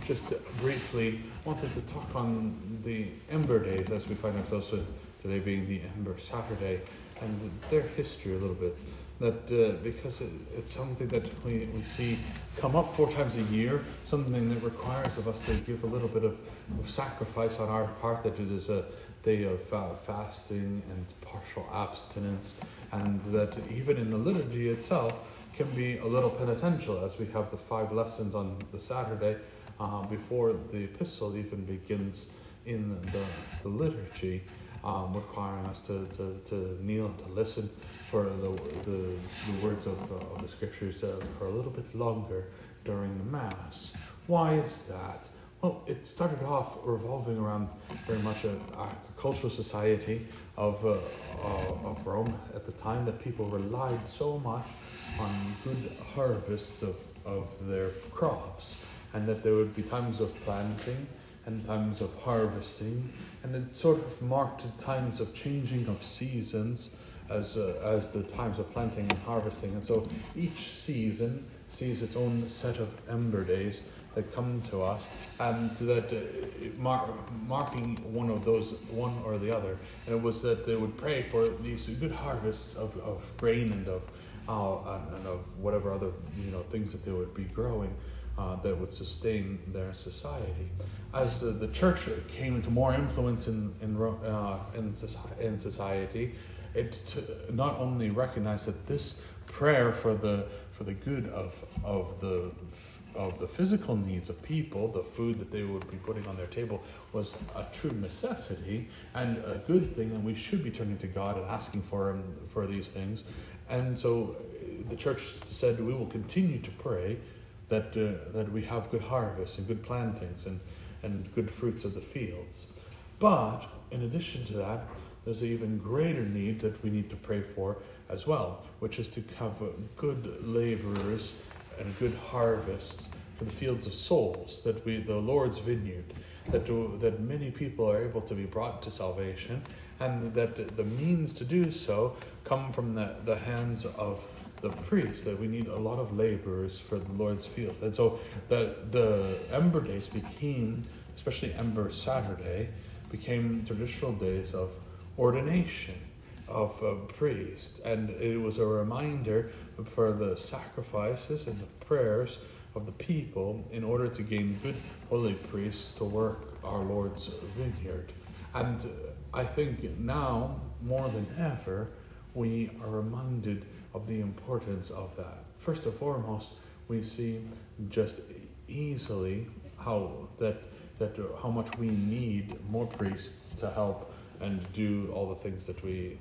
just briefly wanted to talk on the Ember Days as we find ourselves today being the Ember Saturday and their history a little bit. That because it's something that we see come up 4 times a year, something that requires of us to give a little bit of sacrifice on our part, that it is a day of fasting and partial abstinence, and that even in the liturgy itself can be a little penitential, as we have the 5 lessons on the Saturday before the epistle even begins in the liturgy, requiring us to kneel and to listen for the words of the scriptures for a little bit longer during the Mass. Why is that? Well, it started off revolving around very much a cultural society of Rome at the time, that people relied so much on good harvests of their crops, and that there would be times of planting and times of harvesting, and it sort of marked times of changing of seasons as the times of planting and harvesting. And so each season sees its own set of Ember Days that come to us, and that marking one of those, one or the other. And it was that they would pray for these good harvests of grain and of whatever other things that they would be growing that would sustain their society. As the church came into more influence in society, it not only recognized that this prayer for the good of the physical needs of people, the food that they would be putting on their table, was a true necessity and a good thing, and we should be turning to God and asking for Him for these things. And so the church said, we will continue to pray that we have good harvests and good plantings and good fruits of the fields. But in addition to that, there's an even greater need that we need to pray for as well, which is to have good laborers and good harvests for the fields of souls, that the Lord's vineyard, that many people are able to be brought to salvation, and that the means to do so come from the hands of the priests, that we need a lot of laborers for the Lord's field. And so the Ember Days became, especially Ember Saturday, became traditional days of ordination of priests, and it was a reminder for the sacrifices and the prayers of the people in order to gain good holy priests to work our Lord's vineyard. And I think now more than ever we are reminded of the importance of that. First and foremost, we see just easily how much we need more priests to help and do all the things that we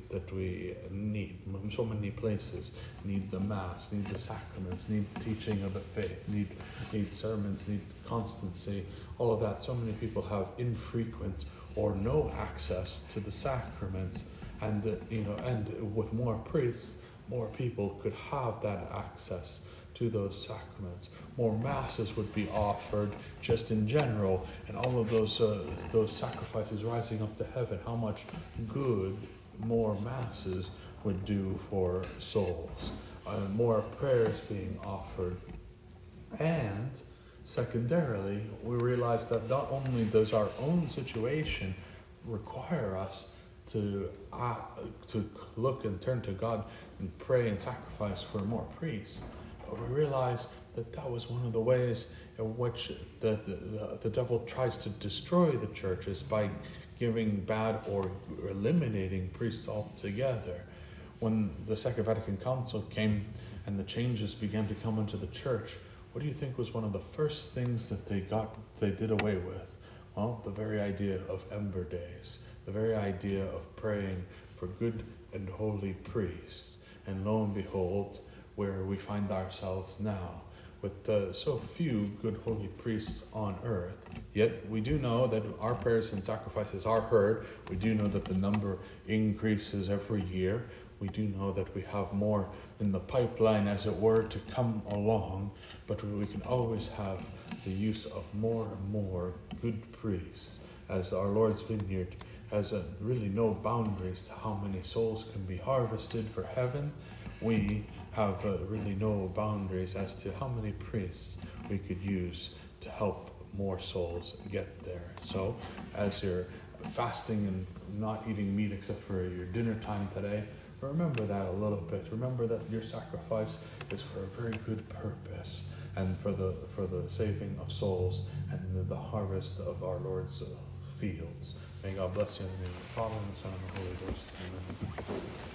need. So many places need the Mass, need the sacraments, need teaching of the faith, need sermons, need constancy, all of that. So many people have infrequent or no access to the sacraments, and and with more priests, more people could have that access to those sacraments. More masses would be offered just in general, and all of those sacrifices rising up to heaven. How much good more masses would do for souls. More prayers being offered. And secondarily, we realize that not only does our own situation require us to look and turn to God and pray and sacrifice for more priests, but we realize that was one of the ways in which the devil tries to destroy the churches, by giving bad or eliminating priests altogether. When the Second Vatican Council came and the changes began to come into the church, what do you think was one of the first things that they did away with? Well, the very idea of Ember Days, the very idea of praying for good and holy priests. And lo and behold, where we find ourselves now, with so few good holy priests on earth. Yet we do know that our prayers and sacrifices are heard. We do know that the number increases every year. We do know that we have more in the pipeline, as it were, to come along, but we can always have the use of more and more good priests, as our Lord's vineyard has really no boundaries to how many souls can be harvested for heaven. We have really no boundaries as to how many priests we could use to help more souls get there. So as you're fasting and not eating meat except for your dinner time today, remember that a little bit. Remember that your sacrifice is for a very good purpose, and for the saving of souls and the harvest of our Lord's fields. May God bless you in the name of the Father, and the Son, and the Holy Ghost. Amen.